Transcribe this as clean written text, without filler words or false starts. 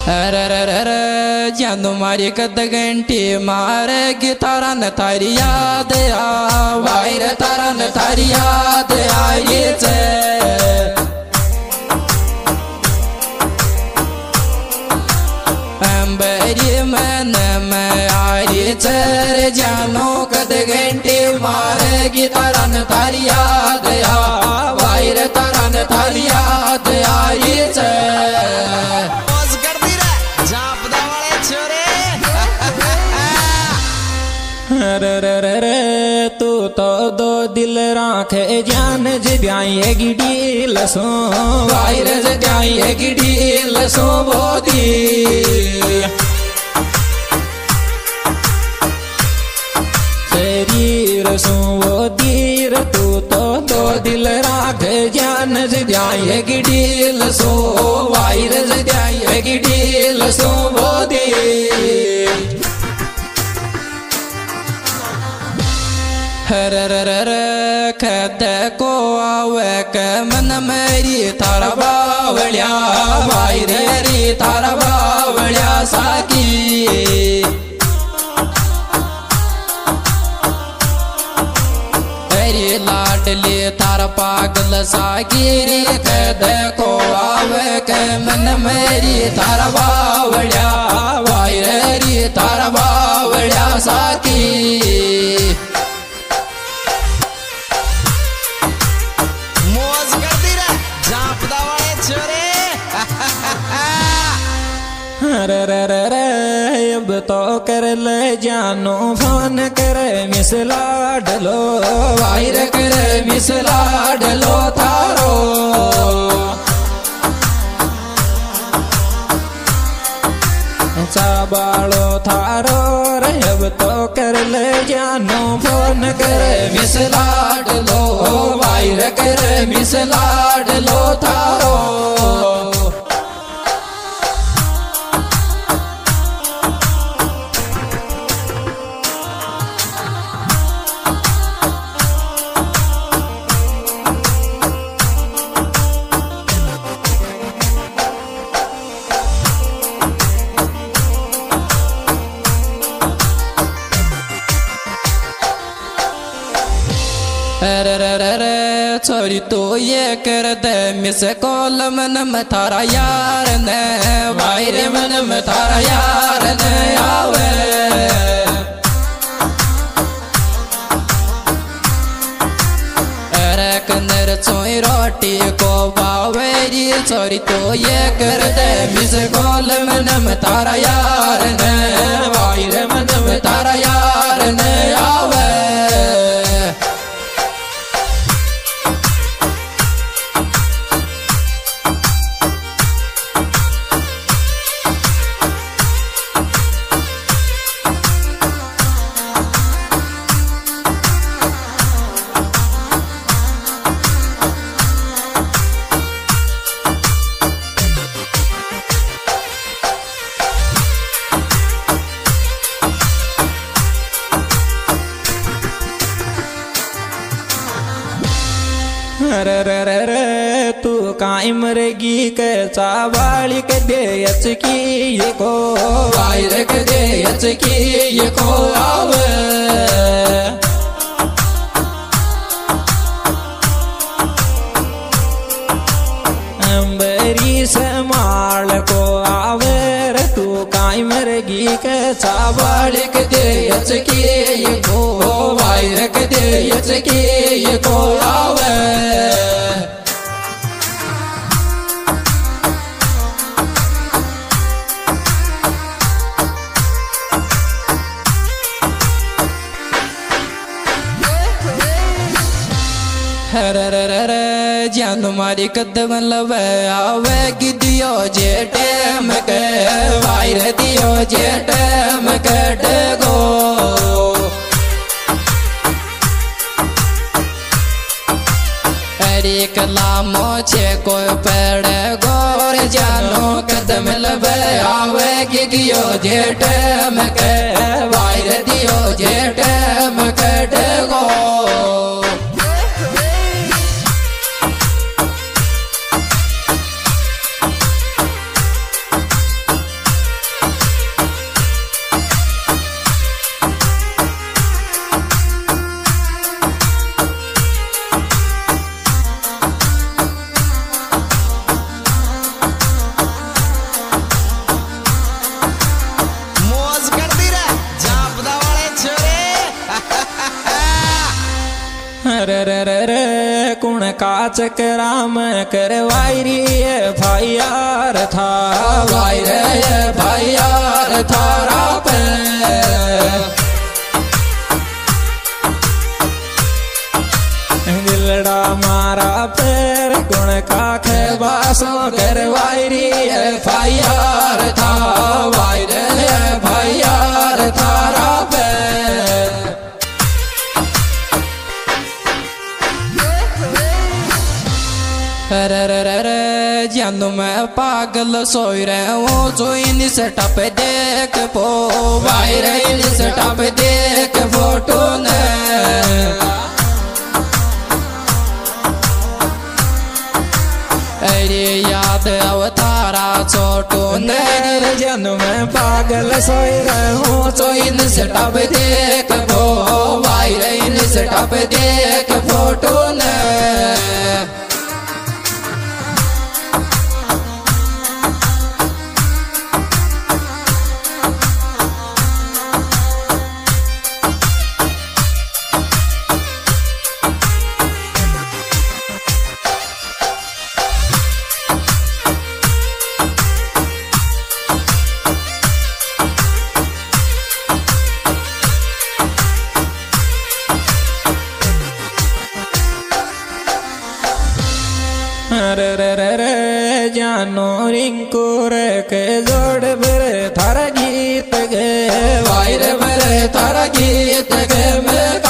अरे जानू मारी कद घंटी मारे गितारा न थारी याद वायर तारा न थारी याद आई छे अंबरी मन में आरी चर जानू कद घंटी मारे गितारा न थारी याद वायर तारा न थारी याद आई छे तू तो दो दिल राखे जान जब्याई गिडील सो वायर जब्याई गिडील सो बोदी शरीर सो बोदीर तू तो दो दिल राखे जान जब्याई गिडील सो वायर जब्याई गिडील सो बोदी हर खद को आवे के मन मेरी थारा बावलिया वायरी थारा बावलिया साकी मेरी लाडली थारा पागल साकी खद को आवे के मन मेरी थारा बावलिया वायरी थारा बावलिया साकी अब तो कर ले जानो फोन कर मिसला डलो वायर कर मिसला डलो थारो चाबालो थारो रे अब तो कर ले जानो फोन कर मिसला डलो वायर कर मिसला डलो थारो छोरी तो ये कर दे मिस कॉल मन में थारा यार ने वायर मन में थारा यार ने आवे अरे कनर छोई रोटी को बावेरी छोरी तो ये कर दे मिस कॉल मन में थारा यार ने वायर मन में थारा यार ने आवे तू काई मरेगी के चावाली के देयच की ये को वायर के देयच की ये को आवे अंबरी से माल को आवे तू काई मरेगी के चावाली के देयच की ये को वायर के देयच की ये को आवे जानू मारी कदम लवे आवे गिदियो जेटे मके वायर दियो जेटे मके डगो अरे कलामो छे कोई पेड़ गोर जानू कदम लवे आवे गिदियो जेटे मके वायर दियो जेटे मके डगो रे कुण का चक्रा में करवाई री भाई यार था भाई रे भाई यार थारा पे दिलड़ा मारा पैर कुण का बासो करवाई री भाई यार था भाई रे भाई यार थारा पे रे जानू मैं पागल सोई रहा हूँ जो इन सेटअप देख पो भाई रे इन सेटअप देख फोटो ने अरे याद अवतारा छोटो ने जानू मैं पागल सोई रहा हूँ तो इन सेटअप देख पो भाई रे इन सेटअप देख फोटो ने रे जानो रिंकू रे के जोड़ बरे थारा गीत गे भाई रे मेरे तारा गीत गे मैं